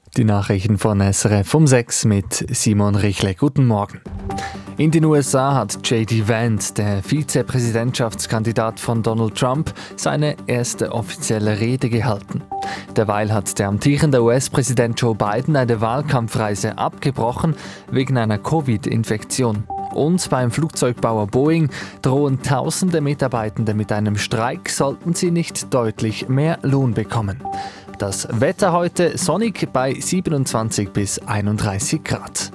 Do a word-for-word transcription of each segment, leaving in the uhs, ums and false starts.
Die Nachrichten von S R F um sechs mit Simon Richle. Guten Morgen. In den U S A hat J D Vance, der Vizepräsidentschaftskandidat von Donald Trump, seine erste offizielle Rede gehalten. Derweil hat der amtierende U S-Präsident Joe Biden eine Wahlkampfreise abgebrochen wegen einer Covid-Infektion. Und beim Flugzeugbauer Boeing drohen tausende Mitarbeitende mit einem Streik, sollten sie nicht deutlich mehr Lohn bekommen. Das Wetter heute sonnig bei siebenundzwanzig bis einunddreißig Grad.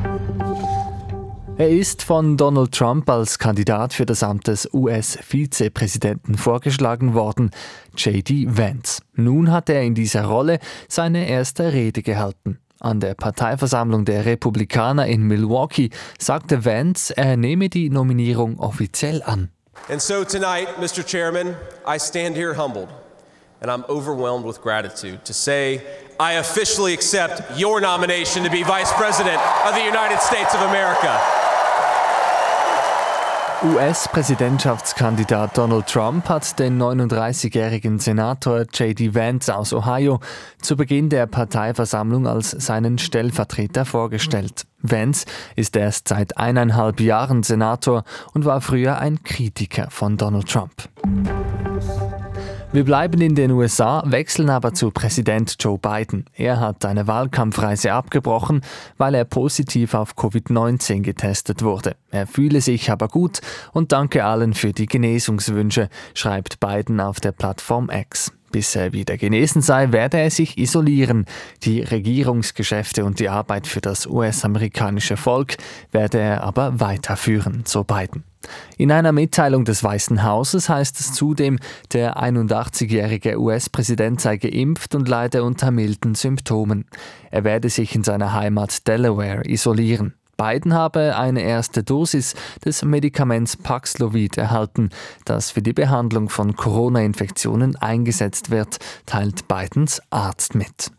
Er ist von Donald Trump als Kandidat für das Amt des U S-Vizepräsidenten vorgeschlagen worden, J D Vance. Nun hat er in dieser Rolle seine erste Rede gehalten. An der Parteiversammlung der Republikaner in Milwaukee sagte Vance, er nehme die Nominierung offiziell an. And so tonight, Mister Chairman, I stand here humbled and I'm overwhelmed with gratitude to say I officially accept your nomination to be Vice President of the United States of America. U S-Präsidentschaftskandidat Donald Trump hat den neununddreißigjährigen Senator J D Vance aus Ohio zu Beginn der Parteiversammlung als seinen Stellvertreter vorgestellt. Vance ist erst seit eineinhalb Jahren Senator und war früher ein Kritiker von Donald Trump. Wir bleiben in den U S A, wechseln aber zu Präsident Joe Biden. Er hat eine Wahlkampfreise abgebrochen, weil er positiv auf Covid neunzehn getestet wurde. Er fühle sich aber gut und danke allen für die Genesungswünsche, schreibt Biden auf der Plattform X. Bis er wieder genesen sei, werde er sich isolieren. Die Regierungsgeschäfte und die Arbeit für das U S-amerikanische Volk werde er aber weiterführen, so Biden. In einer Mitteilung des Weißen Hauses heißt es zudem, der einundachtzigjährige U S-Präsident sei geimpft und leide unter milden Symptomen. Er werde sich in seiner Heimat Delaware isolieren. Biden habe eine erste Dosis des Medikaments Paxlovid erhalten, das für die Behandlung von Corona-Infektionen eingesetzt wird, teilt Bidens Arzt mit.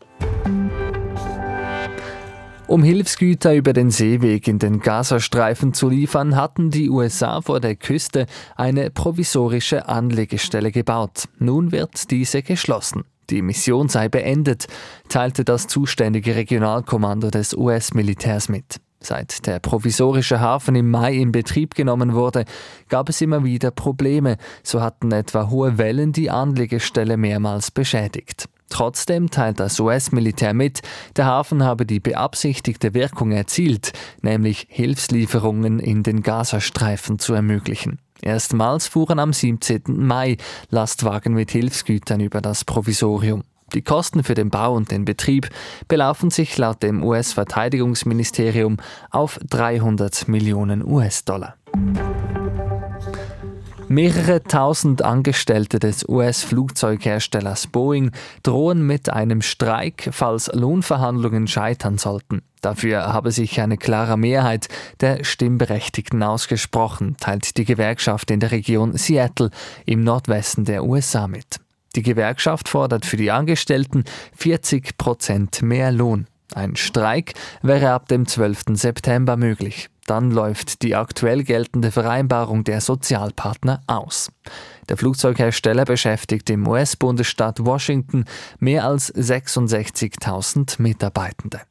Um Hilfsgüter über den Seeweg in den Gazastreifen zu liefern, hatten die U S A vor der Küste eine provisorische Anlegestelle gebaut. Nun wird diese geschlossen. Die Mission sei beendet, teilte das zuständige Regionalkommando des U S-Militärs mit. Seit der provisorische Hafen im Mai in Betrieb genommen wurde, gab es immer wieder Probleme. So hatten etwa hohe Wellen die Anlegestelle mehrmals beschädigt. Trotzdem teilt das U S-Militär mit, der Hafen habe die beabsichtigte Wirkung erzielt, nämlich Hilfslieferungen in den Gazastreifen zu ermöglichen. Erstmals fuhren am siebzehnten Mai Lastwagen mit Hilfsgütern über das Provisorium. Die Kosten für den Bau und den Betrieb belaufen sich laut dem U S-Verteidigungsministerium auf dreihundert Millionen U S-Dollar. Mehrere tausend Angestellte des U S-Flugzeugherstellers Boeing drohen mit einem Streik, falls Lohnverhandlungen scheitern sollten. Dafür habe sich eine klare Mehrheit der Stimmberechtigten ausgesprochen, teilt die Gewerkschaft in der Region Seattle im Nordwesten der U S A mit. Die Gewerkschaft fordert für die Angestellten vierzig Prozent mehr Lohn. Ein Streik wäre ab dem zwölften September möglich. Dann läuft die aktuell geltende Vereinbarung der Sozialpartner aus. Der Flugzeughersteller beschäftigt im U S-Bundesstaat Washington mehr als sechsundsechzigtausend Mitarbeitende.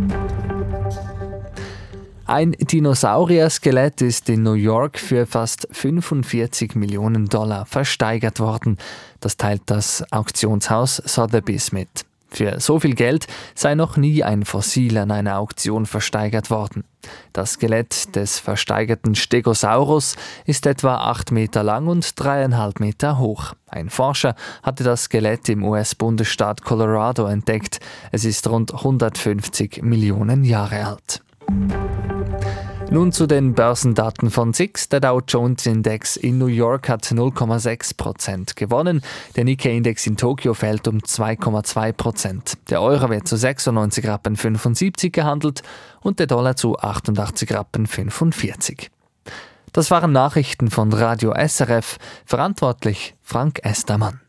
Ein Dinosaurier-Skelett ist in New York für fast fünfundvierzig Millionen Dollar versteigert worden. Das teilt das Auktionshaus Sotheby's mit. Für so viel Geld sei noch nie ein Fossil an einer Auktion versteigert worden. Das Skelett des versteigerten Stegosaurus ist etwa acht Meter lang und dreieinhalb Meter hoch. Ein Forscher hatte das Skelett im U S-Bundesstaat Colorado entdeckt. Es ist rund hundertfünfzig Millionen Jahre alt. Nun zu den Börsendaten von S I X. Der Dow Jones Index in New York hat null Komma sechs Prozent gewonnen. Der Nikkei-Index in Tokio fällt um zwei Komma zwei Prozent. Der Euro wird zu sechsundneunzig Rappen fünfundsiebzig gehandelt und der Dollar zu achtundachtzig Rappen fünfundvierzig. Das waren Nachrichten von Radio S R F. Verantwortlich Frank Estermann.